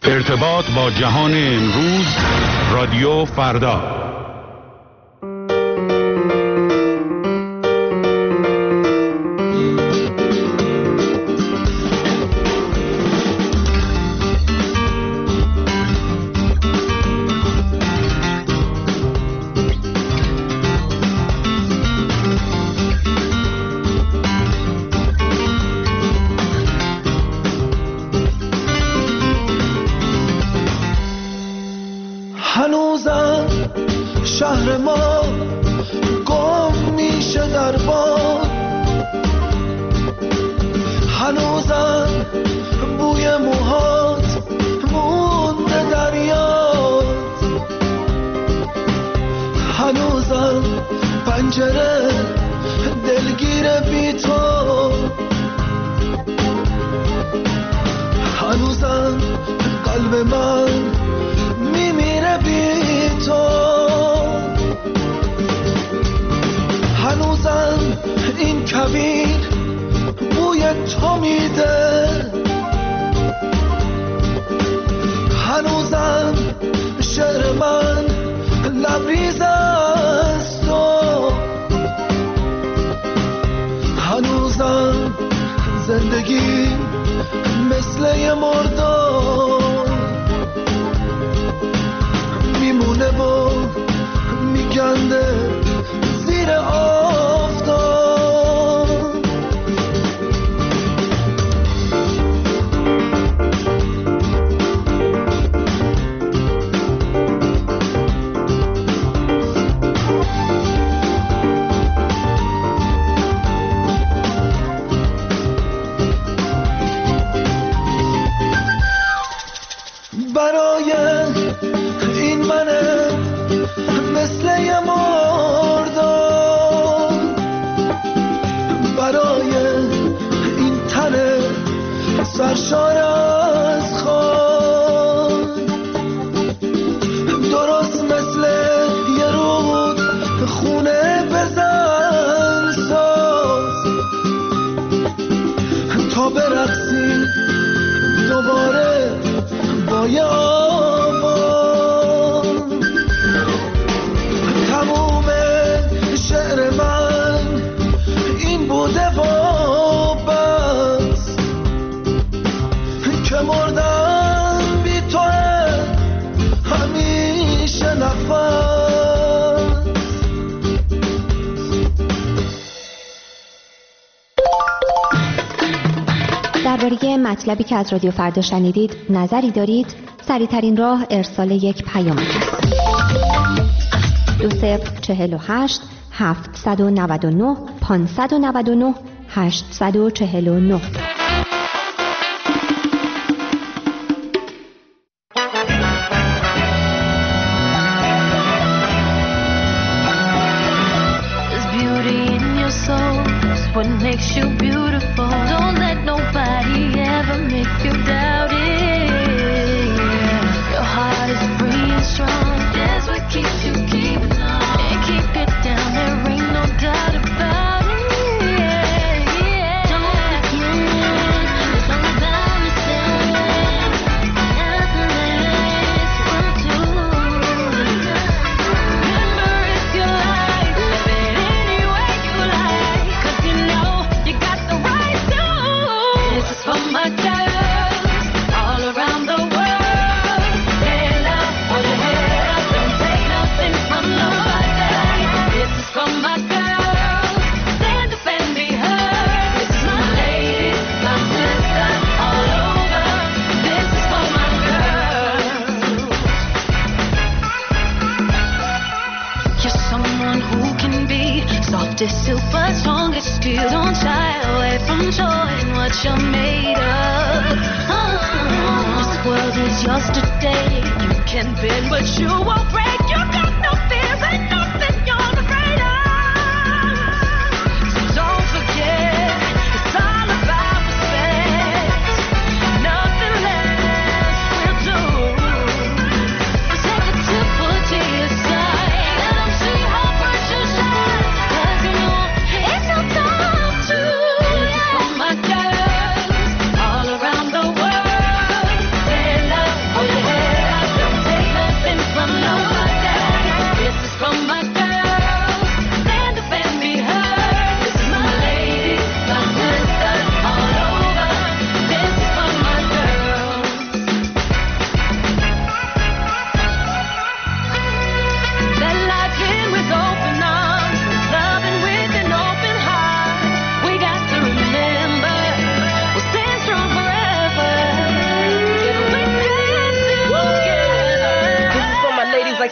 ارتباط با جهان امروز، رادیو فردا. هنوزم شهر ما گم میشه در باد، هنوزم بوی موهات مونده در یاد، هنوزم پنجره دلگیر بی تو، هنوزم قلب من میمیره بی تو، هنوزم این کویر بوی تو میده، هنوزم شعر من لبریز از تو، هنوزم زندگی مثل یه مردار میمونه و میگنده زیر آفتاب. برای این منه مثل یه مردار، برای این تنه سرشار از خون، درست مثل یه رود خونه بزن ساز تا برقصی دوباره با یه آواز. تموم شعر من این بوده و بس که مردم بی توه همیشه نفس. درباره مطلبی که از رادیو فردا شنیدید نظری دارید؟ سریع‌ترین راه ارسال یک پیام است. 2048 799 599 849. What makes you beautiful? Don't let nobody ever make you doubt it. Your heart is free and strong. That's what keeps you keeping on. And keep it down, there ain't no doubt about it. Don't begin, it's all about yourself. Nothing less will do. Remember it's your life, live it any way you like. 'Cause you know you got the right to. This is for my girls all around the world. Stand up, hold your head up, don't take nothing from nobody. This is for my girls, stand up and be heard. This is my ladies, my sisters all over. This is for my girls. You're someone who can be soft as silk but strong as steel. Don't shy away from showing what you're made of. This world is yours today. You can bend but you won't break. You got no fears, ain't nothing you're afraid of. So don't forget, it's all about respect. Nothing less will do. Take a tip to your side. Let them see how bright you shine. 'Cause you know it's your time to. This is for my girls all around the world. Stand up, hold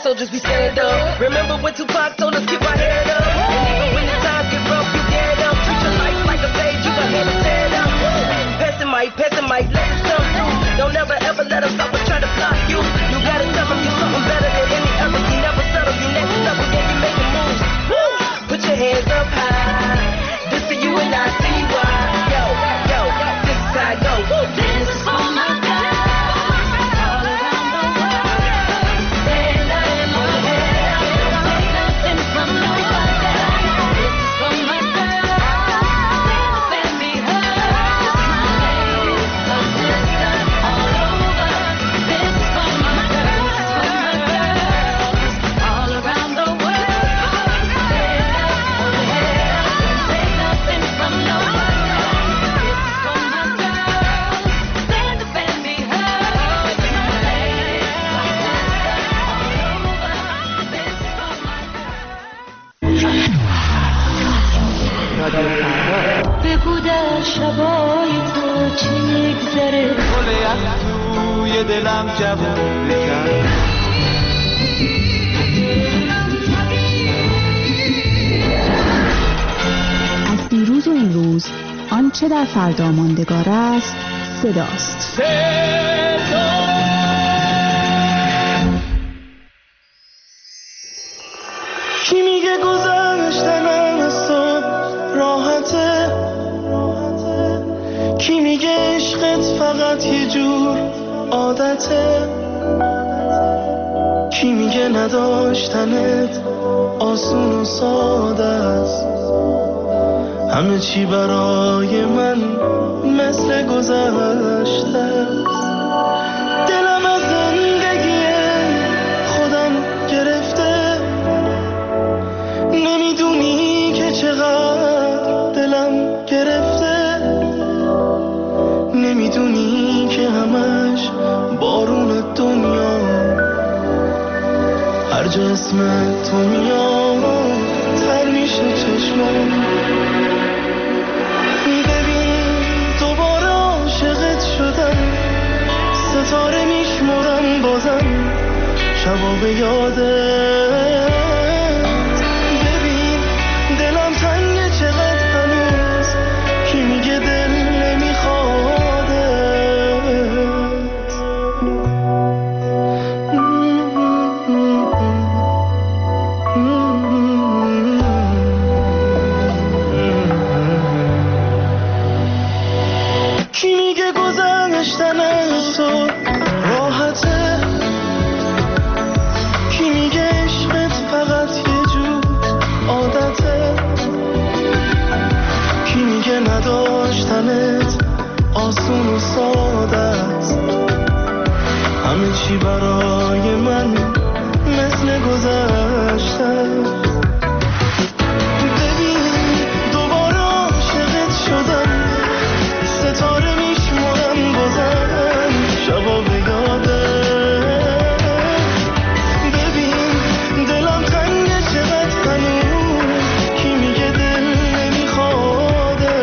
soldiers, we stand up. Remember when Tupac told us keep our head up. And even when the times get rough, you get up. Treat your life like a page, you got to stand up. Pass the mic, let it come through. Don't ever ever let us stop or try to block you. You gotta tell them you're something better than any other. You never settle, you next level, yeah, you making moves. Woo! Put your hands up high. This for you and I see why. Yo, this is how I go. Woo! This is for my guys. بگو در شبای تو چی میگذره گله از توی دلم جوون بکن از دیروز و امروز آنچه در فردا ماندگار است صداست. کی میگه گذشتن از تو راحته؟ کی میگه عشقت فقط یه جور عادته؟ کی میگه نداشتنت آسون و ساده است؟ همه چی برای من مثل گذشته است. دلم از زندگی خودم گرفته، نمیدونی که چقدر دلم گرفته، نمیدونی که همش بارون دنیا هر جا اسم تو میاد تر میشه چشمم. دوباره عاشقت شدم، ستاره میشمرم بازم شبا به یادت. ببین دلم تنگه چقدر هنوز، کی میگه دل نمیخوادت؟ کی میگه گذشتن از تو راحته؟ کی میگه عشقت فقط یه جور عادته؟ کی میگه نداشتنت آسون و ساده است؟ همه چی برای من مثل گذشته. ستاره میشمرم بازم شبا به یادت. ببین دلم تنگه چقدر هنوز، کی میگه دل نمیخوادت؟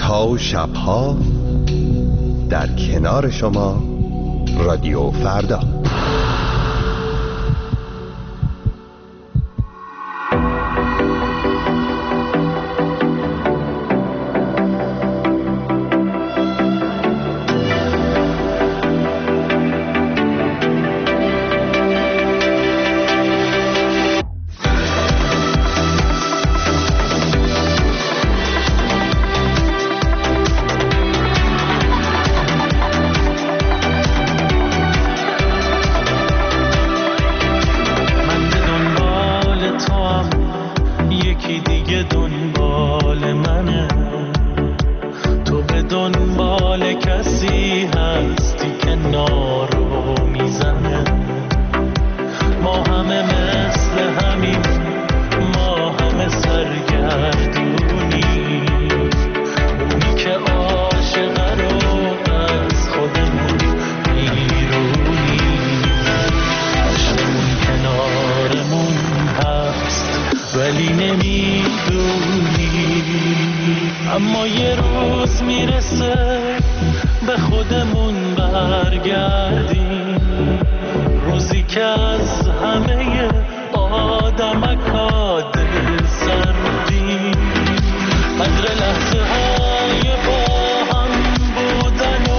روزها و شبها در کنار شما رادیو فردا. اما یه روز میرسه به خودمون برگردیم، روزی که از همه آدمکا دل سردیم، قدر لحظه های با هم بودن و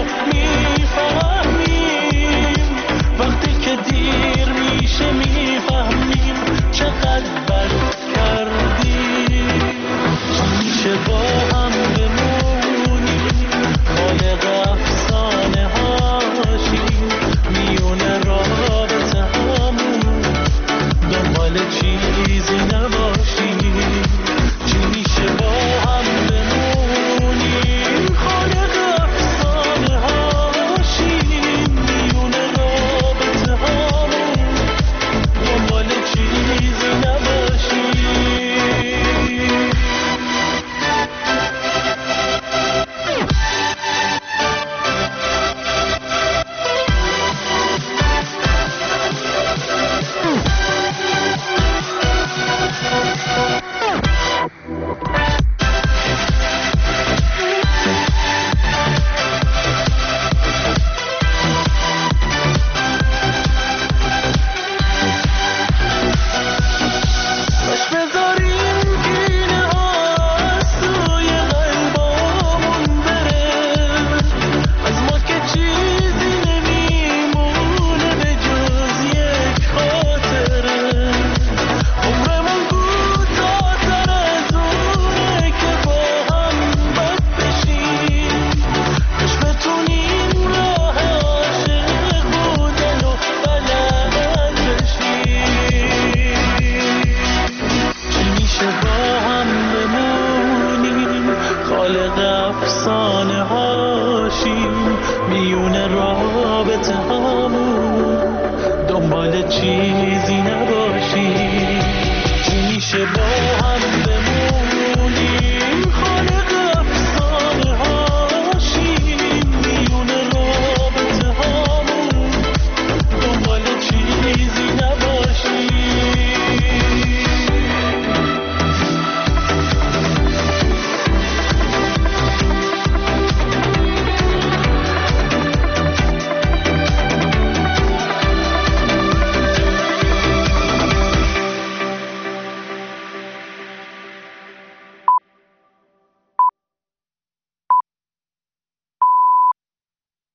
میفهمیم، وقتی که دیر میشه میفهمیم چقدر بد کردیم. میشه با هم بمونیم خالق افسانه هاشیم، میونه رابطه همون دنبال چیزی نباشیم. چی میشه با هم بمونیم خالق افسانه هاشیم، میونه رابطه همون دنبال چیزی نباشیم. افسانه هاشیم، میونه رابطه همون دنبال چیزی نباشیم. چی میشه با هم